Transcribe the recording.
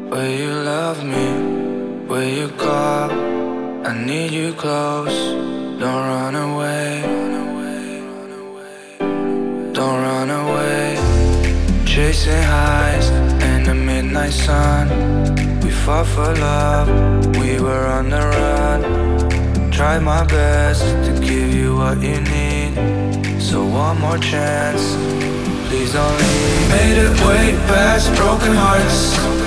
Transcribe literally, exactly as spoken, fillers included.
Will you love me? Will you call? I need you close. Don't run away. Don't run away. Chasing highs in the midnight sun. We fought for love, we were on the run. Tried my best to give you what you need. So one more chance, please don't leave. Made it way past broken hearts.